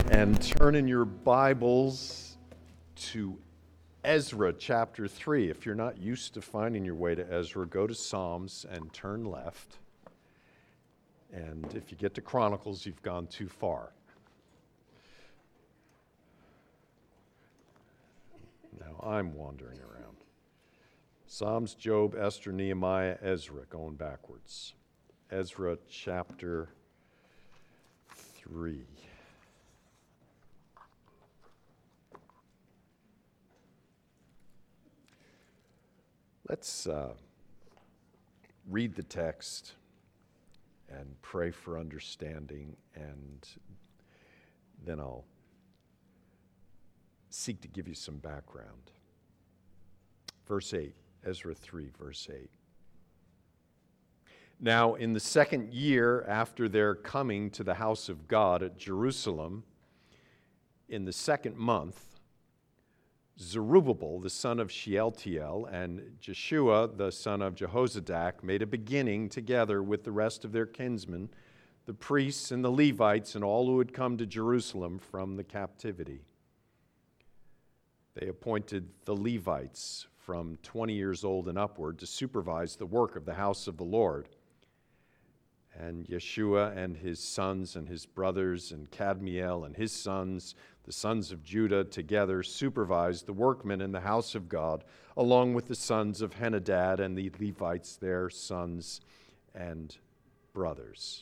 And turn in your Bibles to Ezra chapter 3. If you're not used to finding your way to Ezra, go to Psalms and turn left. And if you get to Chronicles, you've gone too far. Now I'm wandering around. Psalms, Job, Esther, Nehemiah, Ezra, going backwards. Ezra chapter 3. Let's read the text and pray for understanding, and then I'll seek to give you some background. Verse 8, Ezra 3, verse 8. Now, in the second year after their coming to the house of God at Jerusalem, in the second month, Zerubbabel, the son of Shealtiel, and Jeshua, the son of Jehozadak, made a beginning together with the rest of their kinsmen, the priests and the Levites, and all who had come to Jerusalem from the captivity. They appointed the Levites from 20 years old and upward to supervise the work of the house of the Lord. And Yeshua and his sons and his brothers and Kadmiel and his sons, the sons of Judah, together supervised the workmen in the house of God, along with the sons of Henadad and the Levites, their sons and brothers.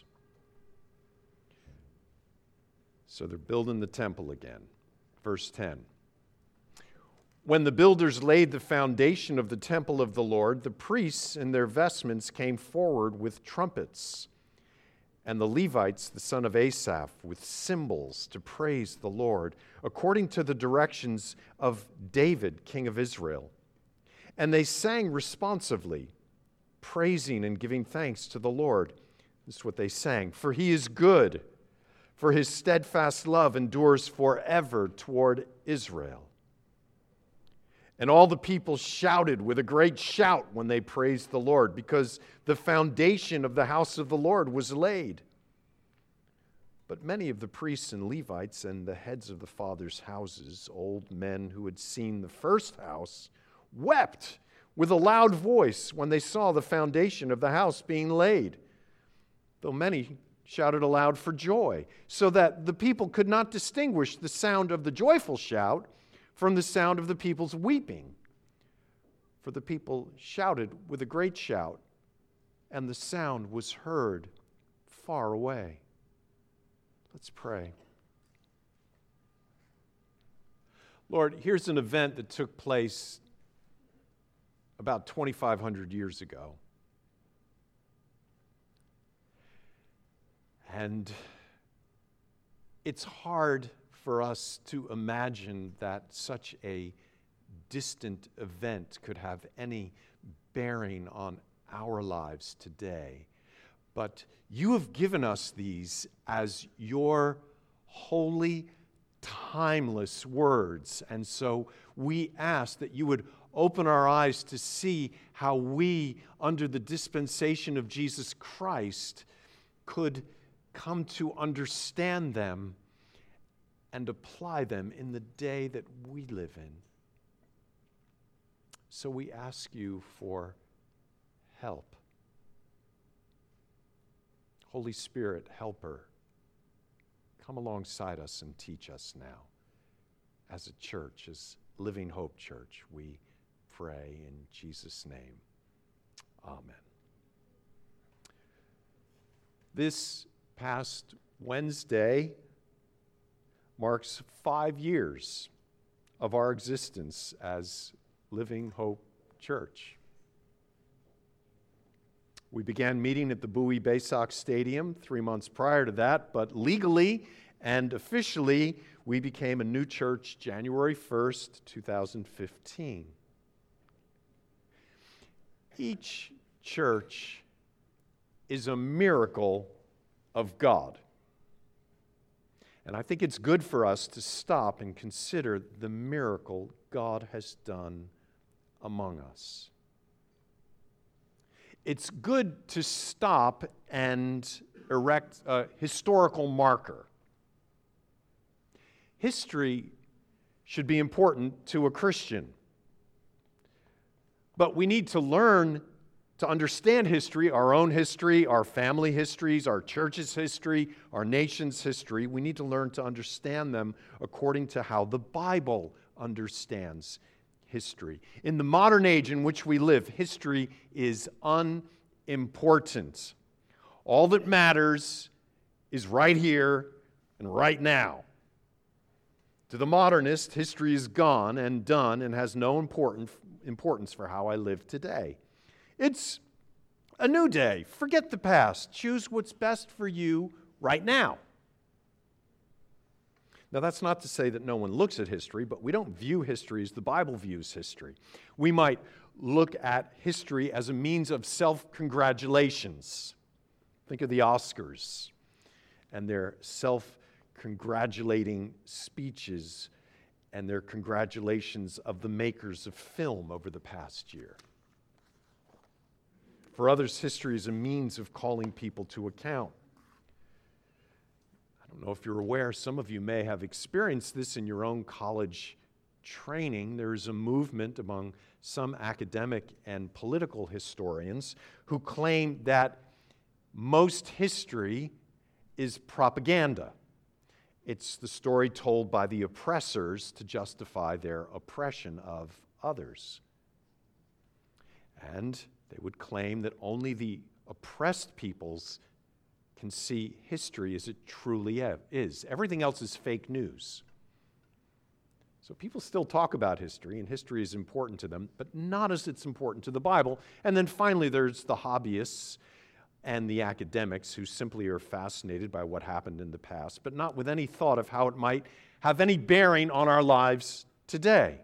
So they're building the temple again. Verse 10. When the builders laid the foundation of the temple of the Lord, the priests in their vestments came forward with trumpets, and the Levites, the son of Asaph, with cymbals to praise the Lord, according to the directions of David, king of Israel. And they sang responsively, praising and giving thanks to the Lord. This is what they sang. For he is good, for his steadfast love endures forever toward Israel. And all the people shouted with a great shout when they praised the Lord, because the foundation of the house of the Lord was laid. But many of the priests and Levites and the heads of the fathers' houses, old men who had seen the first house, wept with a loud voice when they saw the foundation of the house being laid, though many shouted aloud for joy, so that the people could not distinguish the sound of the joyful shout from the sound of the people's weeping. For the people shouted with a great shout, and the sound was heard far away. Let's pray. Lord, here's an event that took place about 2,500 years ago. And it's hard for us to imagine that such a distant event could have any bearing on our lives today. But you have given us these as your holy, timeless words. And so we ask that you would open our eyes to see how we, under the dispensation of Jesus Christ, could come to understand them and apply them in the day that we live in. So we ask you for help. Holy Spirit, helper, come alongside us and teach us now. As a church, as Living Hope Church, we pray in Jesus' name. Amen. This past Wednesday marks 5 years of our existence as Living Hope Church. We began meeting at the Bowie Bay Sox Stadium 3 months prior to that, but legally and officially, we became a new church January 1st, 2015. Each church is a miracle of God. And I think it's good for us to stop and consider the miracle God has done among us. It's good to stop and erect a historical marker. History should be important to a Christian. But we need to learn to understand history, our own history, our family histories, our church's history, our nation's history. We need to learn to understand them according to how the Bible understands history. In the modern age in which we live, history is unimportant. All that matters is right here and right now. To the modernist, history is gone and done and has no importance for how I live today. It's a new day. Forget the past. Choose what's best for you right now. Now, that's not to say that no one looks at history, but we don't view history as the Bible views history. We might look at history as a means of self-congratulations. Think of the Oscars and their self-congratulating speeches and their congratulations of the makers of film over the past year. For others, history is a means of calling people to account. I don't know if you're aware, some of you may have experienced this in your own college training. There is a movement among some academic and political historians who claim that most history is propaganda. It's the story told by the oppressors to justify their oppression of others. And they would claim that only the oppressed peoples can see history as it truly is. Everything else is fake news. So people still talk about history, and history is important to them, but not as it's important to the Bible. And then finally, there's the hobbyists and the academics who simply are fascinated by what happened in the past, but not with any thought of how it might have any bearing on our lives today.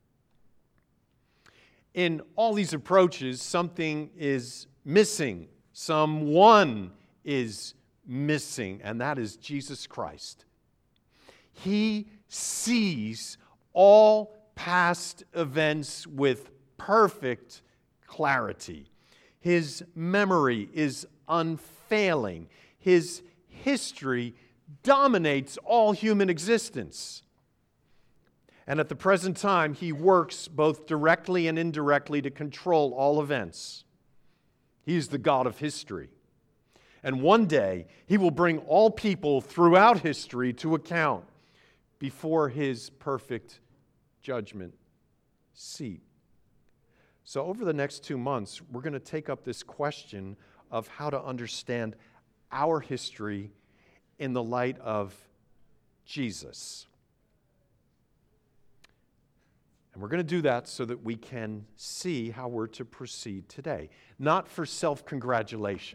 In all these approaches, something is missing. Someone is missing, and that is Jesus Christ. He sees all past events with perfect clarity. His memory is unfailing. His history dominates all human existence. And at the present time, he works both directly and indirectly to control all events. He is the God of history. And one day, he will bring all people throughout history to account before his perfect judgment seat. So over the next 2 months, we're going to take up this question of how to understand our history in the light of Jesus. And we're going to do that so that we can see how we're to proceed today. Not for self-congratulation,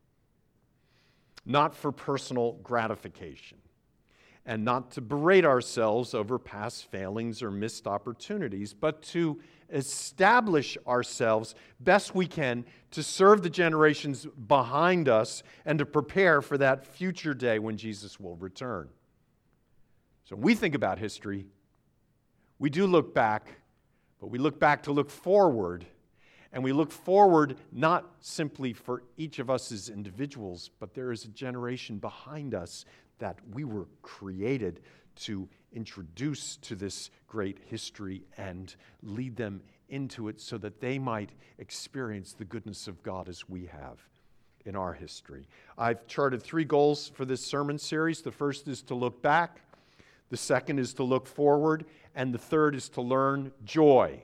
not for personal gratification, and not to berate ourselves over past failings or missed opportunities, but to establish ourselves best we can to serve the generations behind us and to prepare for that future day when Jesus will return. So when we think about history, we do look back, but we look back to look forward. And we look forward not simply for each of us as individuals, but there is a generation behind us that we were created to introduce to this great history and lead them into it so that they might experience the goodness of God as we have in our history. I've charted 3 goals for this sermon series. The first is to look back. The second is to look forward. And the third is to learn joy.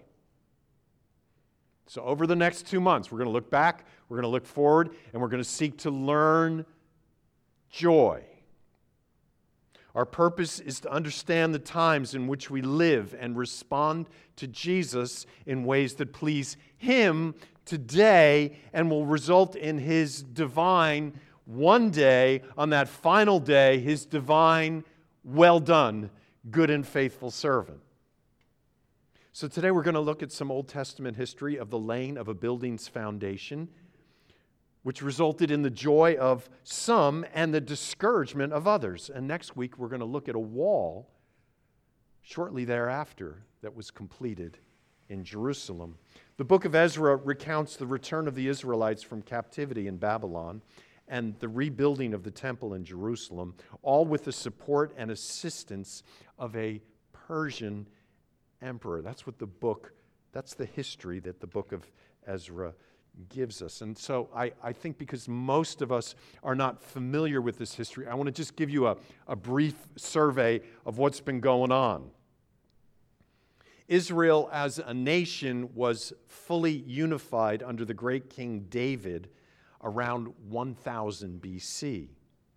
So over the next 2 months, we're going to look back, we're going to look forward, and we're going to seek to learn joy. Our purpose is to understand the times in which we live and respond to Jesus in ways that please Him today and will result in His divine, one day, on that final day, His divine, well done, good and faithful servant. So today we're going to look at some Old Testament history of the laying of a building's foundation, which resulted in the joy of some and the discouragement of others. And next week we're going to look at a wall shortly thereafter that was completed in Jerusalem. The book of Ezra recounts the return of the Israelites from captivity in Babylon and the rebuilding of the temple in Jerusalem, all with the support and assistance of a Persian emperor. That's the history that the book of Ezra gives us. And so I think because most of us are not familiar with this history, I want to just give you a brief survey of what's been going on. Israel as a nation was fully unified under the great King David around 1000 BC.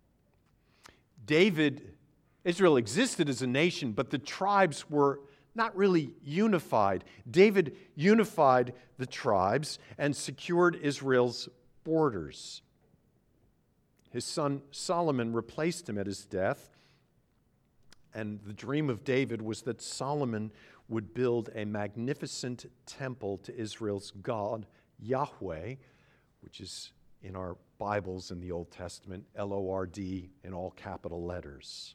Israel existed as a nation, but the tribes were not really unified. David unified the tribes and secured Israel's borders. His son Solomon replaced him at his death, and the dream of David was that Solomon would build a magnificent temple to Israel's God, Yahweh, which is in our Bibles in the Old Testament, L-O-R-D in all capital letters.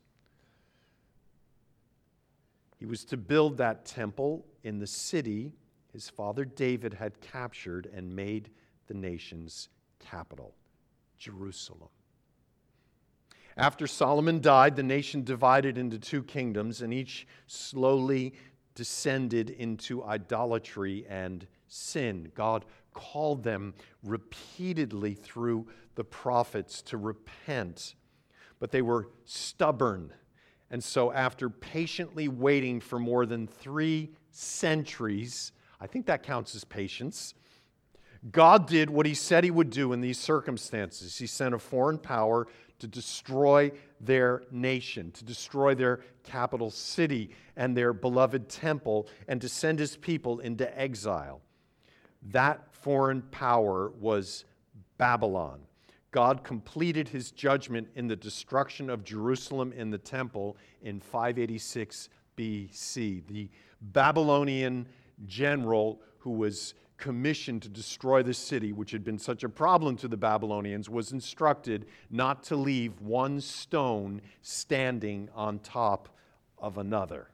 He was to build that temple in the city his father David had captured and made the nation's capital, Jerusalem. After Solomon died, the nation divided into two kingdoms, and each slowly descended into idolatry and sin. God called them repeatedly through the prophets to repent, but they were stubborn. And so after patiently waiting for more than 3 centuries, I think that counts as patience, God did what he said he would do in these circumstances. He sent a foreign power to destroy their nation, to destroy their capital city and their beloved temple, and to send his people into exile. That foreign power was Babylon. God completed his judgment in the destruction of Jerusalem and the temple in 586 BC. The Babylonian general who was commissioned to destroy the city, which had been such a problem to the Babylonians, was instructed not to leave one stone standing on top of another.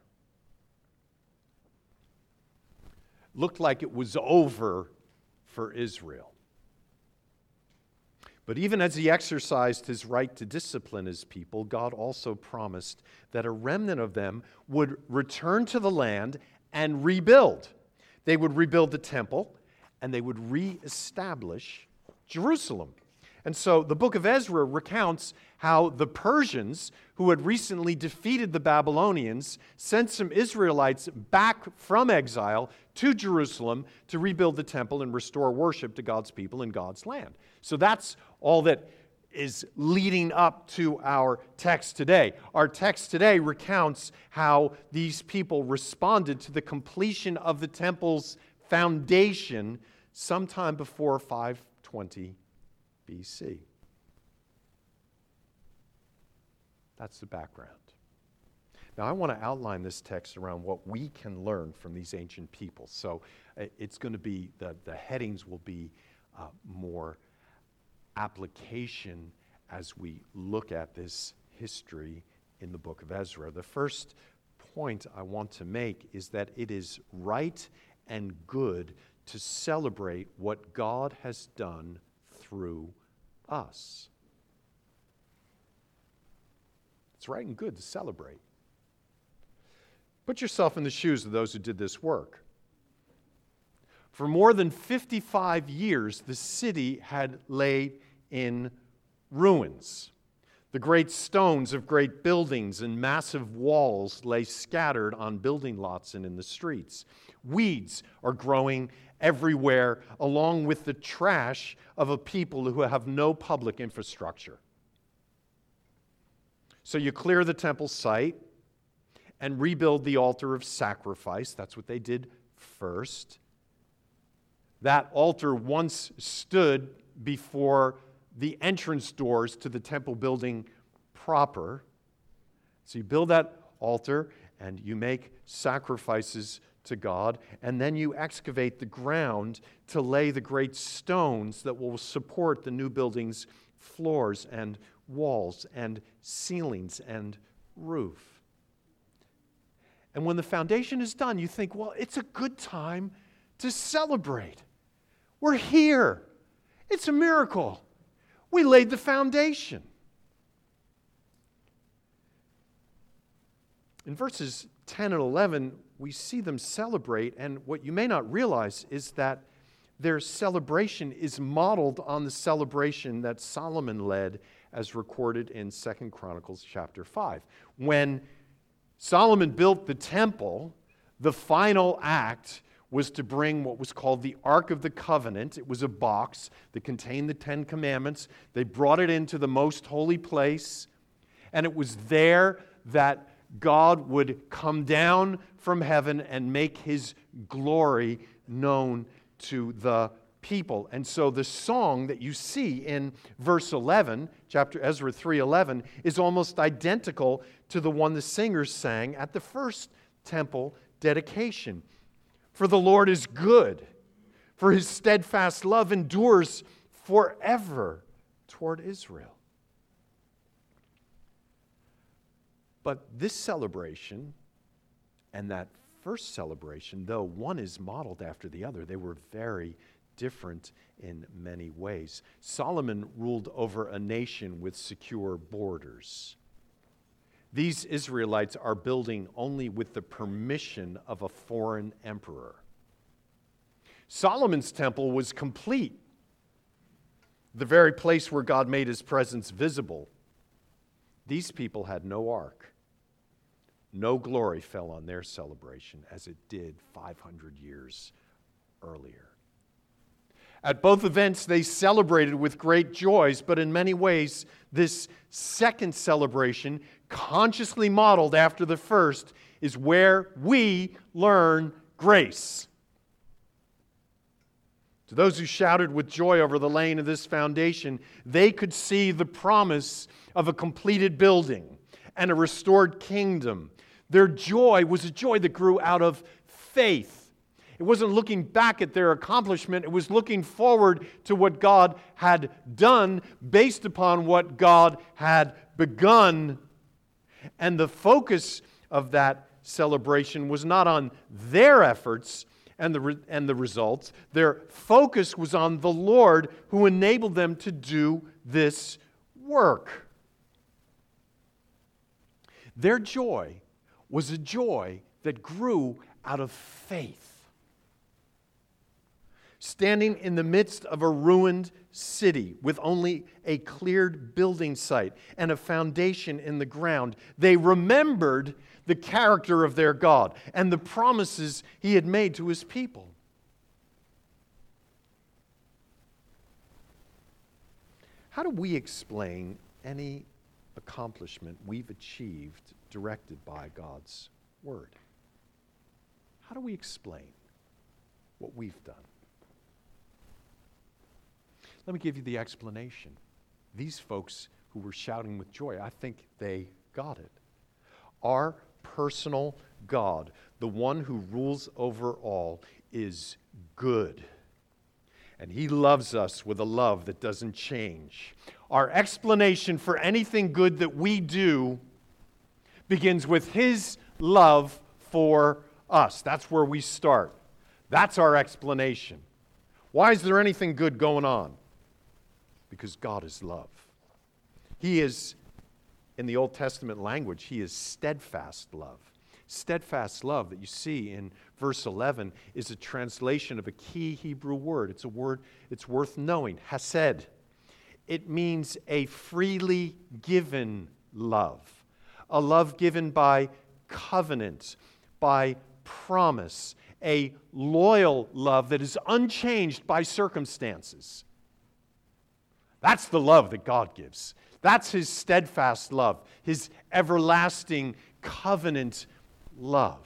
Looked like it was over for Israel. But even as he exercised his right to discipline his people, God also promised that a remnant of them would return to the land and rebuild. They would rebuild the temple, and they would reestablish Jerusalem. And so the book of Ezra recounts how the Persians, who had recently defeated the Babylonians, sent some Israelites back from exile to Jerusalem to rebuild the temple and restore worship to God's people in God's land. So that's all that is leading up to our text today. Our text today recounts how these people responded to the completion of the temple's foundation sometime before 520 BC. That's the background. Now, I want to outline this text around what we can learn from these ancient peoples. So it's going to be, the headings will be more application as we look at this history in the book of Ezra. The first point I want to make is that it is right and good to celebrate what God has done through us. It's right and good to celebrate. Put yourself in the shoes of those who did this work. For more than 55 years, the city had laid in ruins. The great stones of great buildings and massive walls lay scattered on building lots and in the streets. Weeds are growing everywhere, along with the trash of a people who have no public infrastructure. So you clear the temple site and rebuild the altar of sacrifice. That's what they did first. That altar once stood before the entrance doors to the temple building proper. So you build that altar and you make sacrifices to God, and then you excavate the ground to lay the great stones that will support the new building's floors and walls and ceilings and roof. And when the foundation is done, you think, well, it's a good time to celebrate. We're here. It's a miracle. We laid the foundation. In verses 10 and 11, we see them celebrate, and what you may not realize is that their celebration is modeled on the celebration that Solomon led as recorded in 2 Chronicles chapter 5. When Solomon built the temple, the final act was to bring what was called the Ark of the Covenant. It was a box that contained the Ten Commandments. They brought it into the most holy place, and it was there that God would come down from heaven and make His glory known to the people. And so the song that you see in verse 11, chapter Ezra 3:11, is almost identical to the one the singers sang at the first temple dedication. For the Lord is good, for His steadfast love endures forever toward Israel. But this celebration and that first celebration, though one is modeled after the other, they were very different in many ways. Solomon ruled over a nation with secure borders. These Israelites are building only with the permission of a foreign emperor. Solomon's temple was complete, the very place where God made His presence visible. These people had no ark. No glory fell on their celebration as it did 500 years earlier. At both events, they celebrated with great joys, but in many ways, this second celebration, consciously modeled after the first, is where we learn grace. To those who shouted with joy over the laying of this foundation, they could see the promise of a completed building and a restored kingdom. Their joy was a joy that grew out of faith. It wasn't looking back at their accomplishment. It was looking forward to what God had done based upon what God had begun. And the focus of that celebration was not on their efforts and the results. Their focus was on the Lord who enabled them to do this work. Their joy was a joy that grew out of faith. Standing in the midst of a ruined city with only a cleared building site and a foundation in the ground, they remembered the character of their God and the promises He had made to His people. How do we explain any accomplishment we've achieved directed by God's Word? How do we explain what we've done? Let me give you the explanation. These folks who were shouting with joy, I think they got it. Our personal God, the one who rules over all, is good. And He loves us with a love that doesn't change. Our explanation for anything good that we do begins with His love for us. That's where we start. That's our explanation. Why is there anything good going on? Because God is love. He is, in the Old Testament language, He is steadfast love. Steadfast love that you see in verse 11 is a translation of a key Hebrew word. It's a word it's worth knowing, hesed. It means a freely given love, a love given by covenant, by promise, a loyal love that is unchanged by circumstances. That's the love that God gives. That's His steadfast love, His everlasting covenant love.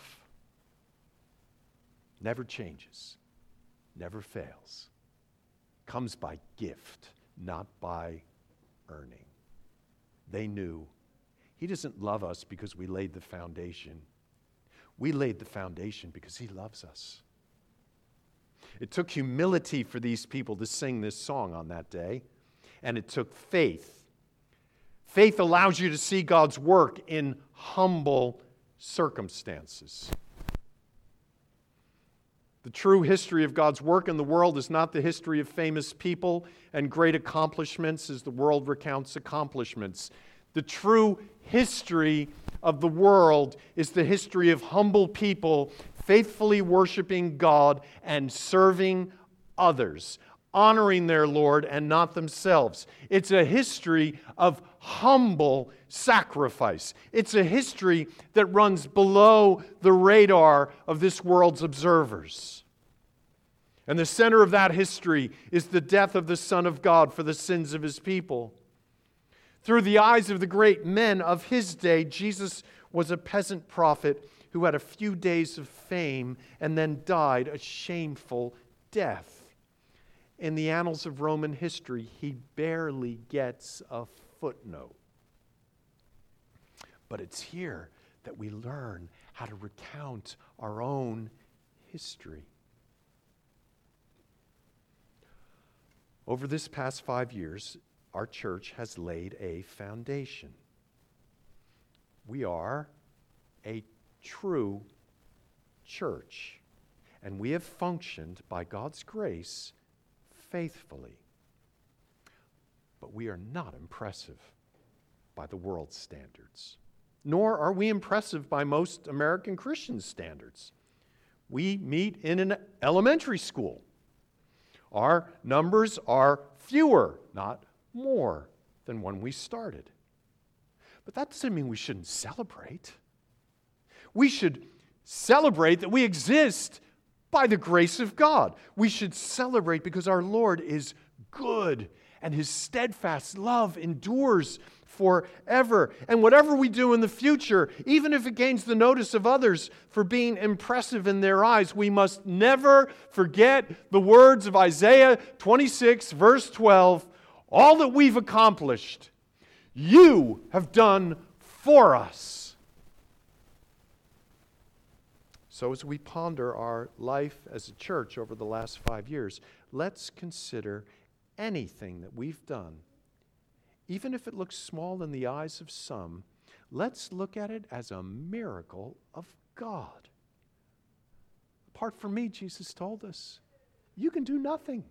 Never changes, never fails. Comes by gift, not by earning. They knew He doesn't love us because we laid the foundation. We laid the foundation because He loves us. It took humility for these people to sing this song on that day, and it took faith. Faith allows you to see God's work in humble circumstances. The true history of God's work in the world is not the history of famous people and great accomplishments as the world recounts accomplishments. The true history of the world is the history of humble people faithfully worshiping God and serving others, honoring their Lord and not themselves. It's a history of humble sacrifice. It's a history that runs below the radar of this world's observers. And the center of that history is the death of the Son of God for the sins of His people. Through the eyes of the great men of His day, Jesus was a peasant prophet who had a few days of fame and then died a shameful death. In the annals of Roman history, he barely gets a footnote. But it's here that we learn how to recount our own history. Over this past 5 years, our church has laid a foundation. We are a true church, and we have functioned by God's grace faithfully. But we are not impressive by the world's standards, nor are we impressive by most American Christian standards. We meet in an elementary school. Our numbers are fewer, not more, than when we started. But that doesn't mean we shouldn't celebrate. We should celebrate that we exist by the grace of God. We should celebrate because our Lord is good and His steadfast love endures forever. And whatever we do in the future, even if it gains the notice of others for being impressive in their eyes, we must never forget the words of Isaiah 26, verse 12, all that we've accomplished, you have done for us. So as we ponder our life as a church over the last 5 years, let's consider anything that we've done. Even if it looks small in the eyes of some, let's look at it as a miracle of God. Apart from me, Jesus told us, you can do nothing.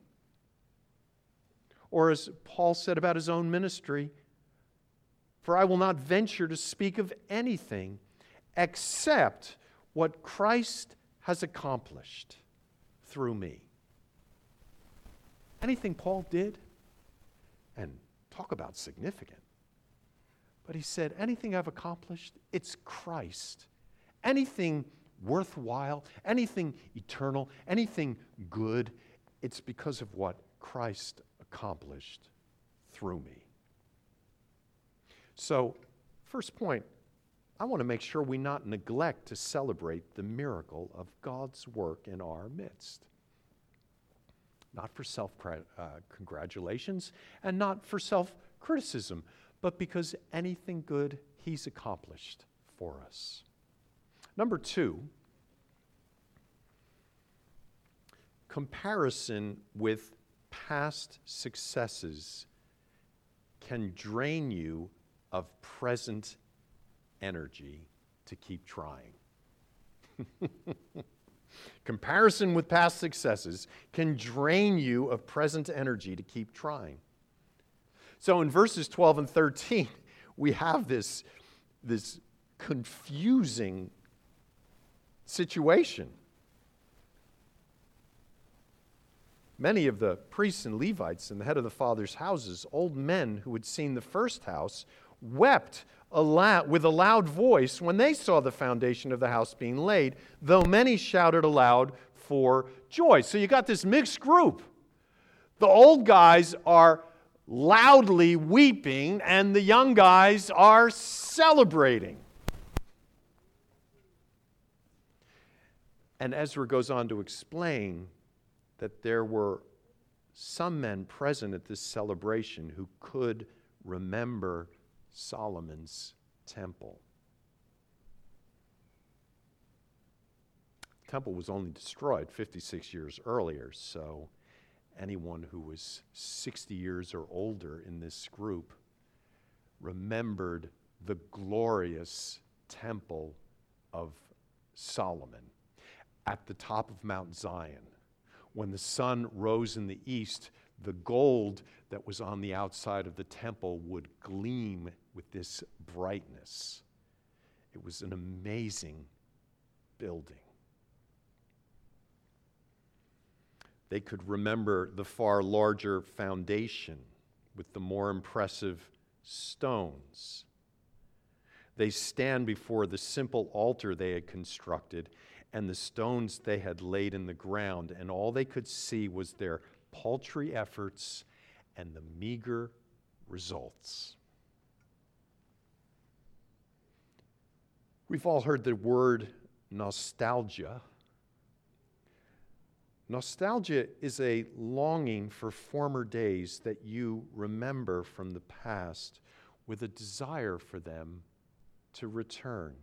Or as Paul said about his own ministry, for I will not venture to speak of anything except what Christ has accomplished through me. Anything Paul did, and talk about significant, but he said, anything I've accomplished, it's Christ. Anything worthwhile, anything eternal, anything good, it's because of what Christ accomplished through me. So, first point, I want to make sure we not neglect to celebrate the miracle of God's work in our midst. Not for self-congratulations and not for self-criticism, but because anything good He's accomplished for us. Number 2, comparison with past successes can drain you of present energy to keep trying. Comparison with past successes can drain you of present energy to keep trying. So in verses 12 and 13, we have this confusing situation. Many of the priests and Levites and the head of the fathers' houses, old men who had seen the first house, wept with a loud voice when they saw the foundation of the house being laid, though many shouted aloud for joy. So you got this mixed group. The old guys are loudly weeping, and the young guys are celebrating. And Ezra goes on to explain that there were some men present at this celebration who could remember Solomon's temple. The temple was only destroyed 56 years earlier, so anyone who was 60 years or older in this group remembered the glorious temple of Solomon. at the top of Mount Zion. When the sun rose in the east, the gold that was on the outside of the temple would gleam with this brightness. It was an amazing building. They could remember the far larger foundation with the more impressive stones. They stand before the simple altar they had constructed and the stones they had laid in the ground, and all they could see was their paltry efforts and the meager results. We've all heard the word nostalgia. Nostalgia is a longing for former days that you remember from the past with a desire for them to return.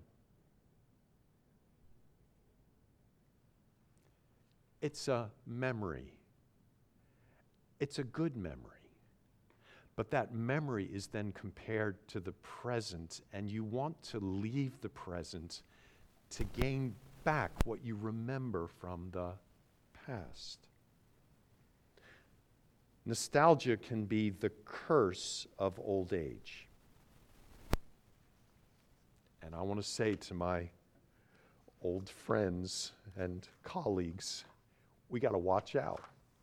It's a memory. It's a good memory. But that memory is then compared to the present, and you want to leave the present to gain back what you remember from the past. Nostalgia can be the curse of old age. And I want to say to my old friends and colleagues, we got to watch out.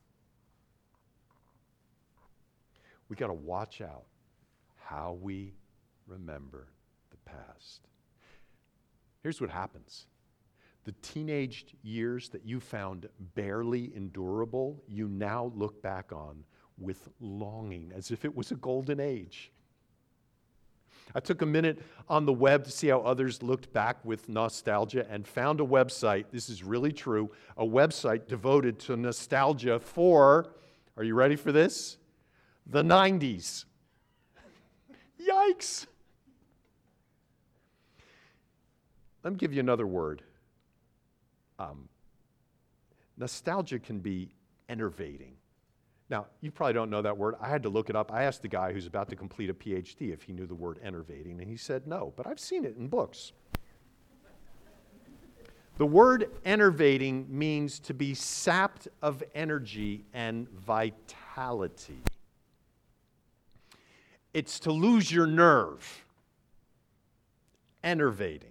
We got to watch out how we remember the past. Here's what happens. The teenage years that you found barely endurable, you now look back on with longing, as if it was a golden age. I took a minute on the web to see how others looked back with nostalgia and found a website, this is really true, a website devoted to nostalgia for, are you ready for this? The 90s. Yikes! Let me give you another word. Nostalgia can be enervating. Now, you probably don't know that word. I had to look it up. I asked the guy who's about to complete a PhD if he knew the word enervating, and he said no, but I've seen it in books. The word enervating means to be sapped of energy and vitality. It's to lose your nerve. Enervating.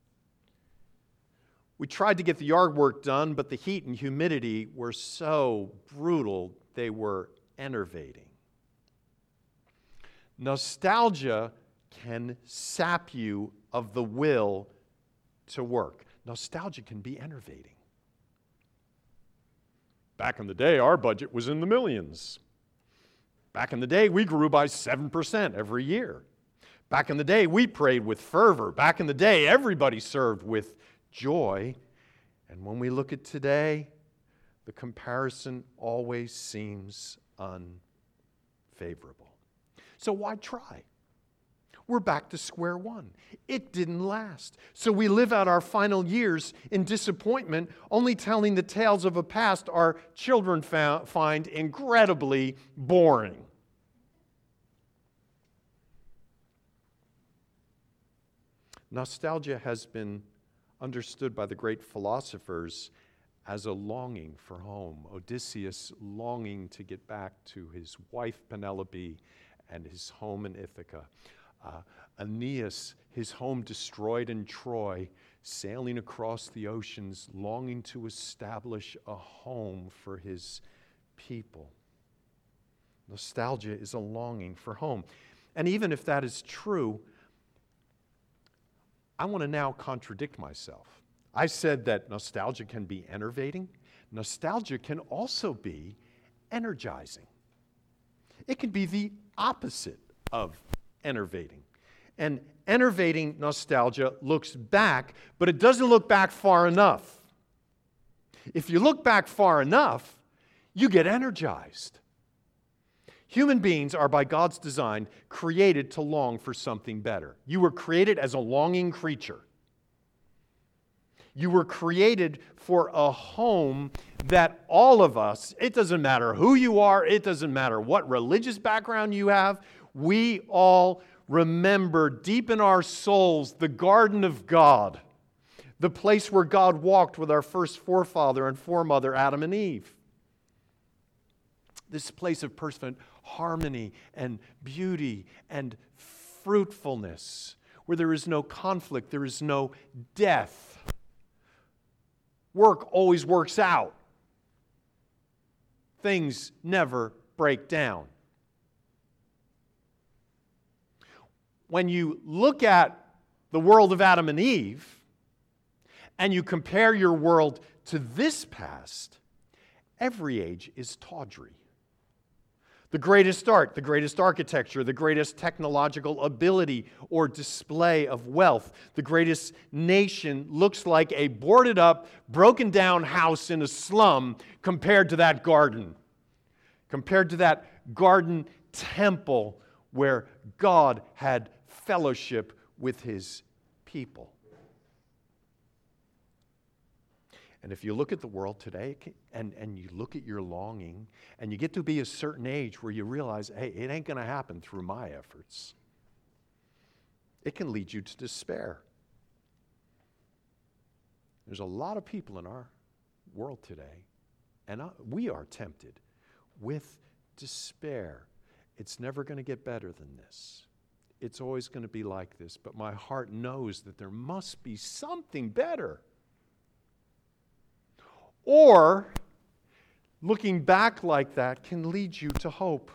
We tried to get the yard work done, but the heat and humidity were so brutal, they were enervating. Nostalgia can sap you of the will to work. Nostalgia can be enervating. Back in the day, our budget was in the millions. Back in the day, we grew by 7% every year. Back in the day, we prayed with fervor. Back in the day, everybody served with joy. And when we look at today, the comparison always seems unfavorable. So why try? We're back to square one. It didn't last. So we live out our final years in disappointment, only telling the tales of a past our children find incredibly boring. Nostalgia has been understood by the great philosophers as a longing for home. Odysseus longing to get back to his wife Penelope and his home in Ithaca. Aeneas, his home destroyed in Troy, sailing across the oceans, longing to establish a home for his people. Nostalgia is a longing for home. And even if that is true, I want to now contradict myself. I said that nostalgia can be enervating. Nostalgia can also be energizing. It can be the opposite of enervating. And enervating nostalgia looks back, but it doesn't look back far enough. If you look back far enough, you get energized. Human beings are, by God's design, created to long for something better. You were created as a longing creature. You were created for a home that all of us, it doesn't matter who you are, it doesn't matter what religious background you have, we all remember deep in our souls the garden of God the place where God walked with our first forefather and foremother, Adam and Eve. This place of perfect harmony and beauty and fruitfulness, where there is no conflict, there is no death. Work always works out. Things never break down. When you look at the world of Adam and Eve, and you compare your world to this past, every age is tawdry. The greatest art, the greatest architecture, the greatest technological ability or display of wealth, the greatest nation looks like a boarded up, broken down house in a slum compared to that garden. Compared to that garden temple where God had fellowship with His people. And if you look at the world today and you look at your longing and you get to be a certain age where you realize, hey, it ain't going to happen through my efforts, it can lead you to despair. There's a lot of people in our world today, and we are tempted with despair. It's never going to get better than this. It's always going to be like this, but my heart knows that there must be something better. Or, looking back like that can lead you to hope.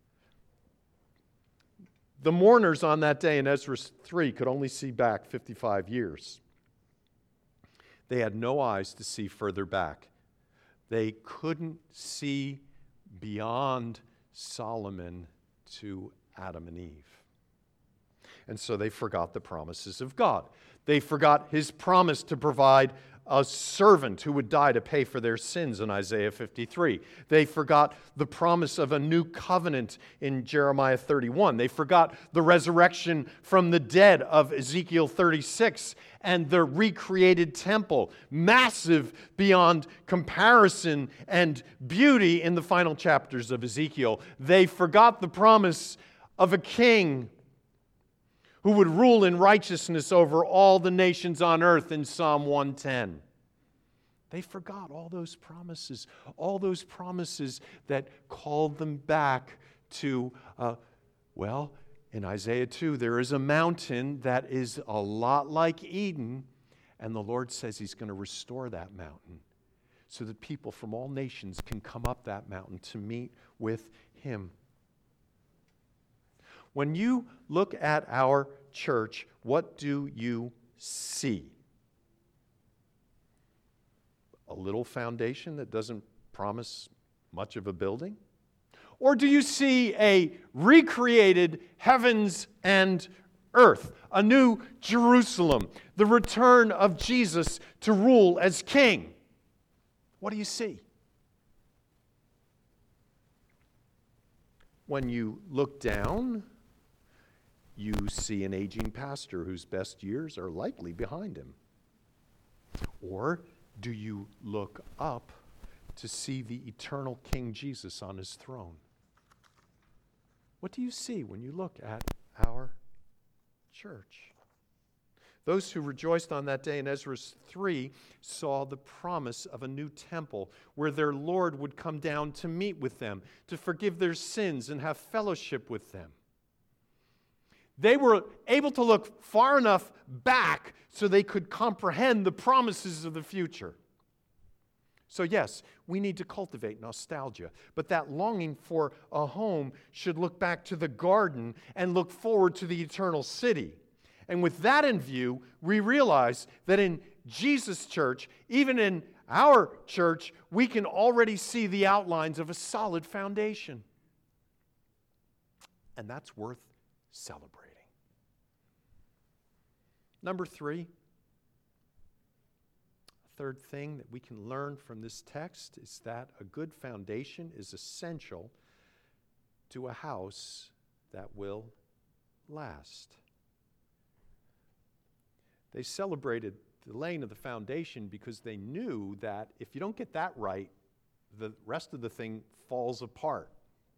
The mourners on that day in Ezra 3 could only see back 55 years. They had no eyes to see further back. They couldn't see beyond Solomon to Adam and Eve. And so they forgot the promises of God. They forgot His promise to provide a servant who would die to pay for their sins in Isaiah 53. They forgot the promise of a new covenant in Jeremiah 31. They forgot the resurrection from the dead of Ezekiel 36 and the recreated temple, massive beyond comparison and beauty in the final chapters of Ezekiel. They forgot the promise of a king who would rule in righteousness over all the nations on earth in Psalm 110. They forgot all those promises that called them back to, in Isaiah 2, there is a mountain that is a lot like Eden, and the Lord says He's going to restore that mountain so that people from all nations can come up that mountain to meet with Him. When you look at our church, what do you see? A little foundation that doesn't promise much of a building? Or do you see a recreated heavens and earth, a new Jerusalem, the return of Jesus to rule as king? What do you see? When you look down, you see an aging pastor whose best years are likely behind him. Or do you look up to see the eternal King Jesus on His throne? What do you see when you look at our church? Those who rejoiced on that day in Ezra 3 saw the promise of a new temple where their Lord would come down to meet with them, to forgive their sins and have fellowship with them. They were able to look far enough back so they could comprehend the promises of the future. So yes, we need to cultivate nostalgia, but that longing for a home should look back to the garden and look forward to the eternal city. And with that in view, we realize that in Jesus' church, even in our church, we can already see the outlines of a solid foundation. And that's worth celebrating. Number 3, third thing that we can learn from this text is that a good foundation is essential to a house that will last. They celebrated the laying of the foundation because they knew that if you don't get that right, the rest of the thing falls apart.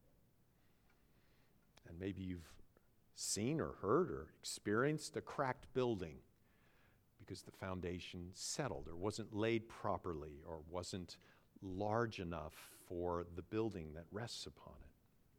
And maybe you've seen or heard or experienced a cracked building because the foundation settled or wasn't laid properly or wasn't large enough for the building that rests upon it.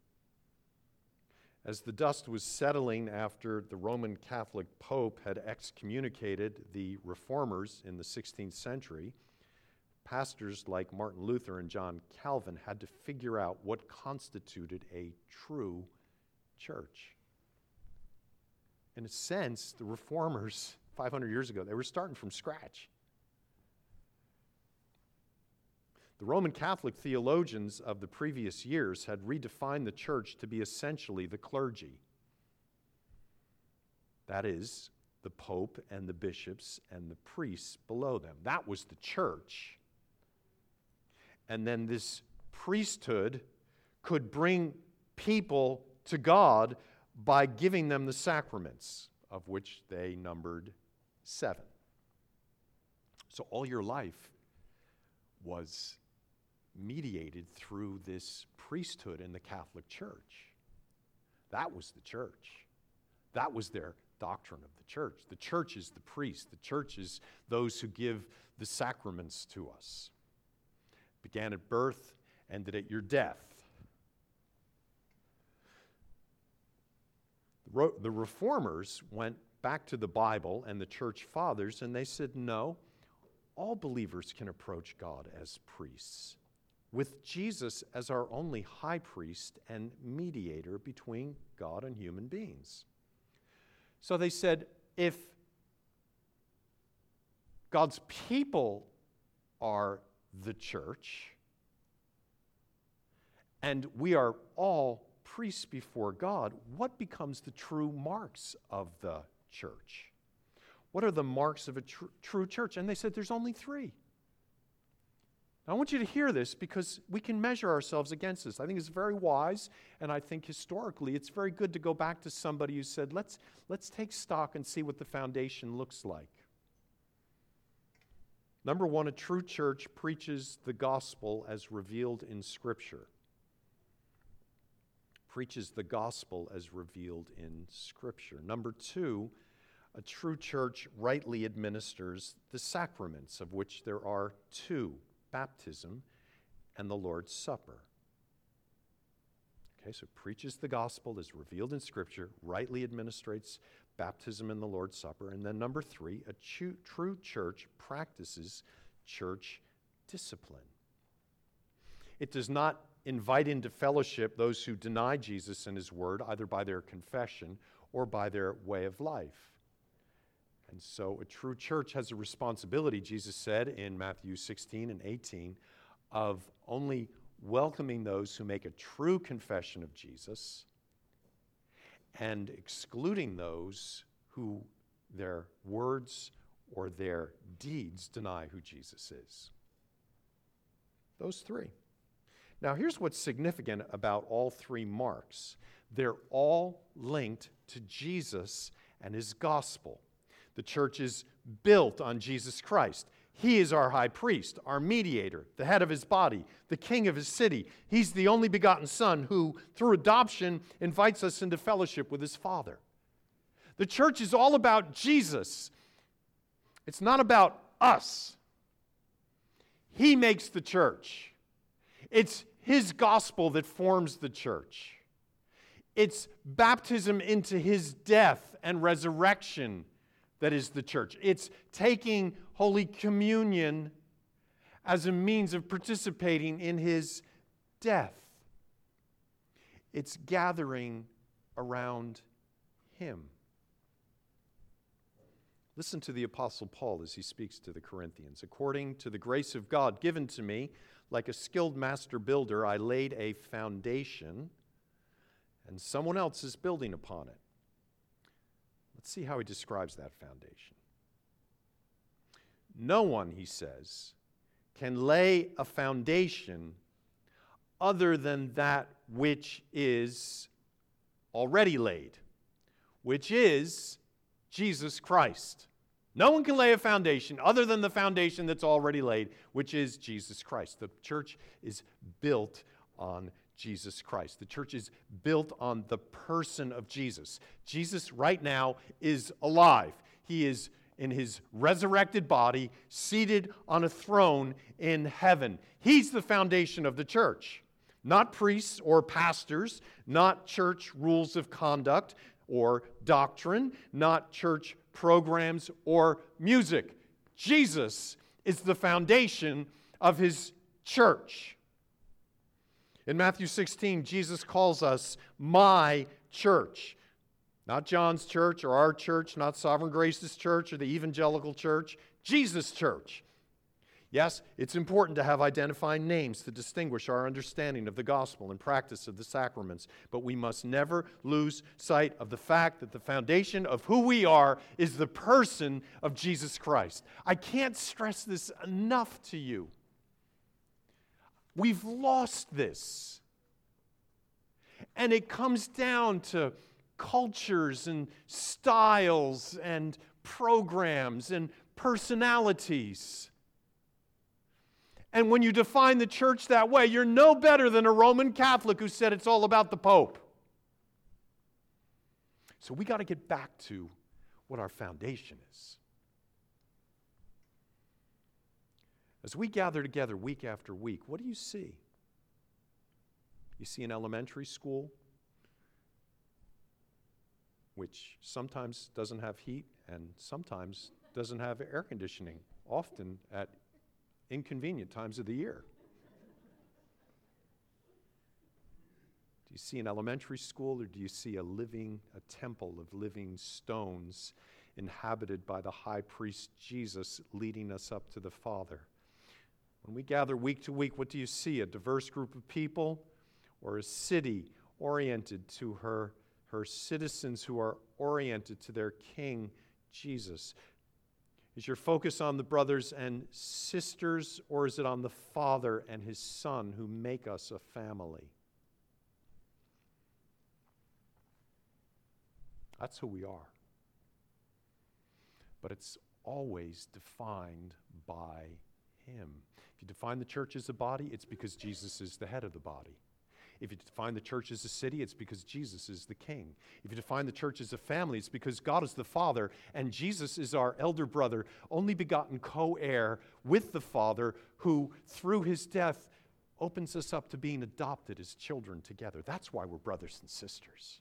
As the dust was settling after the Roman Catholic Pope had excommunicated the reformers in the 16th century, pastors like Martin Luther and John Calvin had to figure out what constituted a true church. In a sense, the reformers 500 years ago, they were starting from scratch. The Roman Catholic theologians of the previous years had redefined the church to be essentially the clergy. That is, the Pope and the bishops and the priests below them. That was the church. And then this priesthood could bring people to God by giving them the sacraments, of which they numbered 7. So all your life was mediated through this priesthood in the Catholic Church. That was the church. That was their doctrine of the church. The church is the priest. The church is those who give the sacraments to us. Began at birth, ended at your death. The reformers went back to the Bible and the church fathers, and they said, no, all believers can approach God as priests, with Jesus as our only high priest and mediator between God and human beings. So they said, if God's people are the church, and we are all priests before God, what becomes the true marks of the church? What are the marks of a true church? And they said there's only 3. Now, I want you to hear this because we can measure ourselves against this. I think it's very wise, and I think historically it's very good to go back to somebody who said, let's take stock and see what the foundation looks like. Number 1, a true church preaches the gospel as revealed in Scripture. Preaches the gospel as revealed in Scripture. Number 2, a true church rightly administers the sacraments, of which there are 2, baptism and the Lord's Supper. Okay, so preaches the gospel as revealed in Scripture, rightly administrates baptism and the Lord's Supper. And then number 3, a true church practices church discipline. It does not invite into fellowship those who deny Jesus and His Word, either by their confession or by their way of life. And so a true church has a responsibility, Jesus said in Matthew 16 and 18, of only welcoming those who make a true confession of Jesus and excluding those who their words or their deeds deny who Jesus is. Those 3. Now, here's what's significant about all 3 marks. They're all linked to Jesus and His gospel. The church is built on Jesus Christ. He is our high priest, our mediator, the head of His body, the king of His city. He's the only begotten Son who, through adoption, invites us into fellowship with His Father. The church is all about Jesus. It's not about us. He makes the church. It's His gospel that forms the church. It's baptism into His death and resurrection that is the church. It's taking Holy Communion as a means of participating in His death. It's gathering around Him. Listen to the Apostle Paul as he speaks to the Corinthians. According to the grace of God given to me, like a skilled master builder, I laid a foundation, and someone else is building upon it. Let's see how he describes that foundation. No one, he says, can lay a foundation other than that which is already laid, which is Jesus Christ. No one can lay a foundation other than the foundation that's already laid, which is Jesus Christ. The church is built on Jesus Christ. The church is built on the person of Jesus. Jesus right now is alive. He is in his resurrected body, seated on a throne in heaven. He's the foundation of the church. Not priests or pastors, not church rules of conduct or doctrine, not church programs or music. Jesus is the foundation of his church. In Matthew 16, Jesus calls us my church. Not John's church or our church, not Sovereign Grace's church or the evangelical church, Jesus' church. Yes, it's important to have identifying names to distinguish our understanding of the gospel and practice of the sacraments, but we must never lose sight of the fact that the foundation of who we are is the person of Jesus Christ. I can't stress this enough to you. We've lost this. And it comes down to cultures and styles and programs and personalities. And when you define the church that way, you're no better than a Roman Catholic who said it's all about the Pope. So we got to get back to what our foundation is. As we gather together week after week, what do you see? You see an elementary school, which sometimes doesn't have heat and sometimes doesn't have air conditioning, often at inconvenient times of the year. Do you see an elementary school, or do you see a temple of living stones inhabited by the high priest Jesus leading us up to the Father? When we gather week to week, what do you see? A diverse group of people, or a city oriented to her citizens who are oriented to their King Jesus? Is your focus on the brothers and sisters, or is it on the Father and his Son who make us a family? That's who we are. But it's always defined by him. If you define the church as a body, it's because Jesus is the head of the body. If you define the church as a city, it's because Jesus is the king. If you define the church as a family, it's because God is the Father and Jesus is our elder brother, only begotten co-heir with the Father, who through his death opens us up to being adopted as children together. That's why we're brothers and sisters.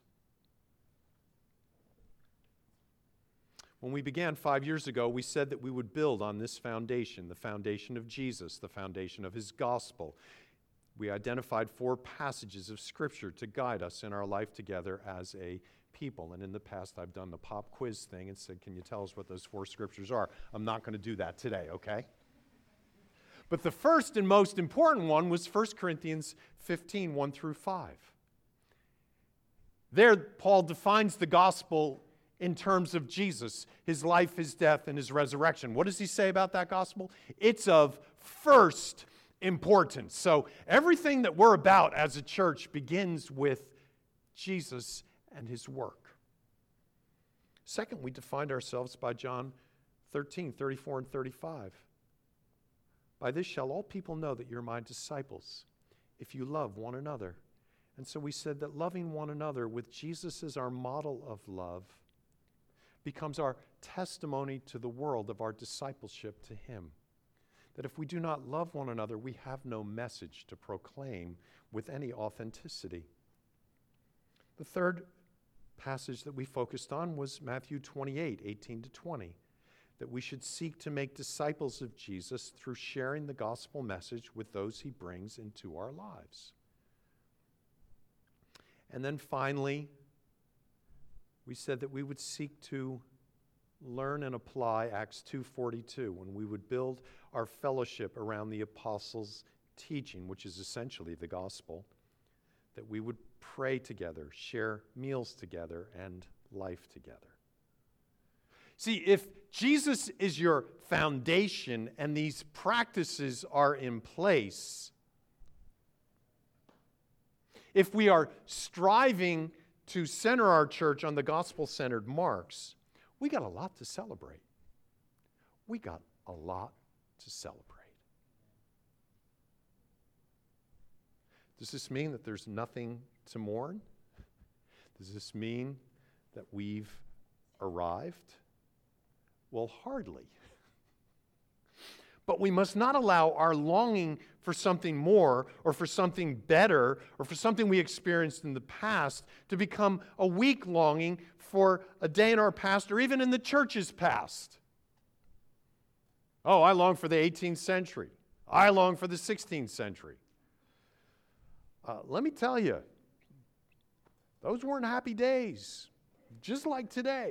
When we began 5 years ago, we said that we would build on this foundation, the foundation of Jesus, the foundation of his gospel. We identified 4 passages of Scripture to guide us in our life together as a people. And in the past, I've done the pop quiz thing and said, can you tell us what those 4 Scriptures are? I'm not going to do that today, okay? But the first and most important one was 1 Corinthians 15, 1 through 5. There, Paul defines the gospel in terms of Jesus, his life, his death, and his resurrection. What does he say about that gospel? It's of first importance. So everything that we're about as a church begins with Jesus and his work. Second, we defined ourselves by John 13, 34 and 35. By this shall all people know that you're my disciples, if you love one another. And so we said that loving one another with Jesus as our model of love becomes our testimony to the world of our discipleship to him. That if we do not love one another, we have no message to proclaim with any authenticity. The third passage that we focused on was Matthew 28, 18 to 20, that we should seek to make disciples of Jesus through sharing the gospel message with those he brings into our lives. And then finally, we said that we would seek to learn and apply Acts 2:42, when we would build our fellowship around the apostles' teaching, which is essentially the gospel, that we would pray together, share meals together, and life together. See, if Jesus is your foundation and these practices are in place, if we are striving to center our church on the gospel-centered marks, we got a lot to celebrate. We got a lot to celebrate. Does this mean that there's nothing to mourn? Does this mean that we've arrived? Well, hardly. But we must not allow our longing for something more or for something better or for something we experienced in the past to become a weak longing for a day in our past or even in the church's past. Oh, I long for the 18th century. I long for the 16th century. Let me tell you, those weren't happy days, just like today.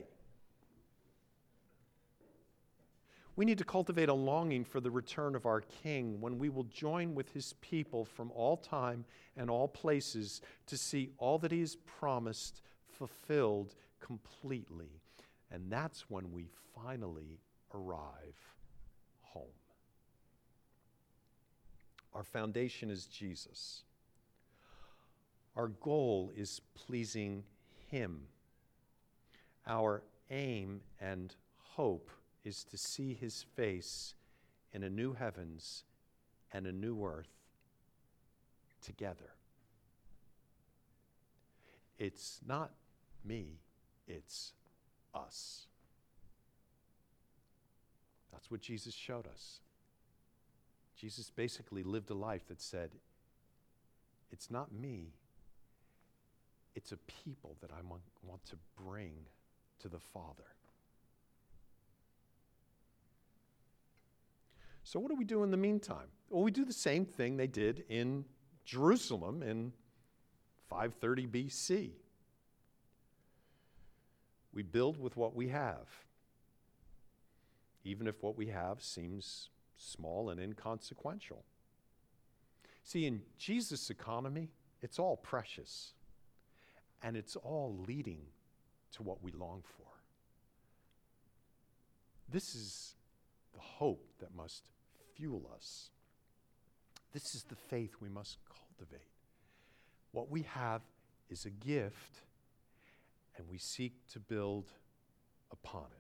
We need to cultivate a longing for the return of our King, when we will join with his people from all time and all places to see all that he has promised fulfilled completely. And that's when we finally arrive home. Our foundation is Jesus. Our goal is pleasing him. Our aim and hope is to see his face in a new heavens and a new earth together. It's not me, it's us. That's what Jesus showed us. Jesus basically lived a life that said, it's not me, it's a people that I want to bring to the Father. So what do we do in the meantime? Well, we do the same thing they did in Jerusalem in 530 BC. We build with what we have, even if what we have seems small and inconsequential. See, in Jesus' economy, it's all precious, and it's all leading to what we long for. This is the hope that must fuel us. This is the faith we must cultivate. What we have is a gift, and we seek to build upon it.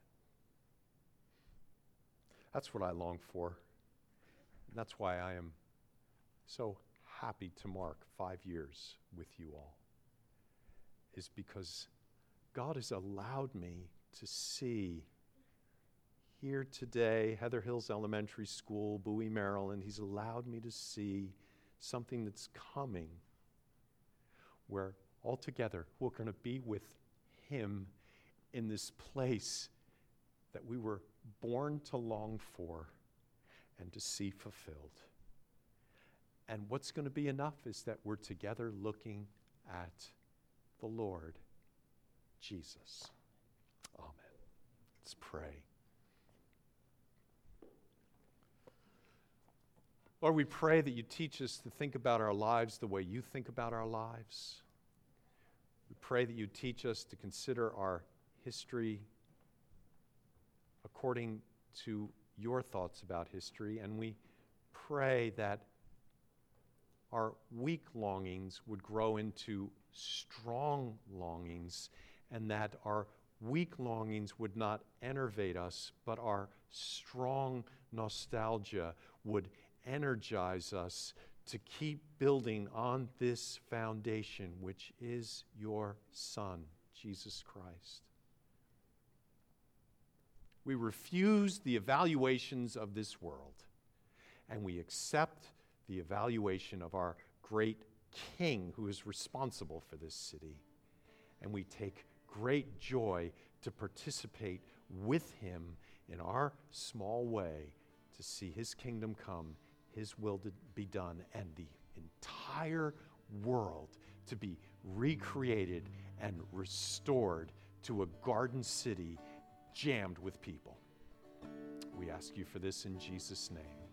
That's what I long for. And that's why I am so happy to mark 5 years with you all, is because God has allowed me to see here today, Heather Hills Elementary School, Bowie, Maryland. He's allowed me to see something that's coming where altogether we're going to be with him in this place that we were born to long for and to see fulfilled. And what's going to be enough is that we're together looking at the Lord Jesus. Amen. Let's pray. Lord, we pray that you teach us to think about our lives the way you think about our lives. We pray that you teach us to consider our history according to your thoughts about history. And we pray that our weak longings would grow into strong longings, and that our weak longings would not enervate us, but our strong nostalgia would energize us to keep building on this foundation, which is your Son, Jesus Christ. We refuse the evaluations of this world, and we accept the evaluation of our great King who is responsible for this city. And we take great joy to participate with him in our small way to see his kingdom come, his will to be done, and the entire world to be recreated and restored to a garden city jammed with people. We ask you for this in Jesus' name.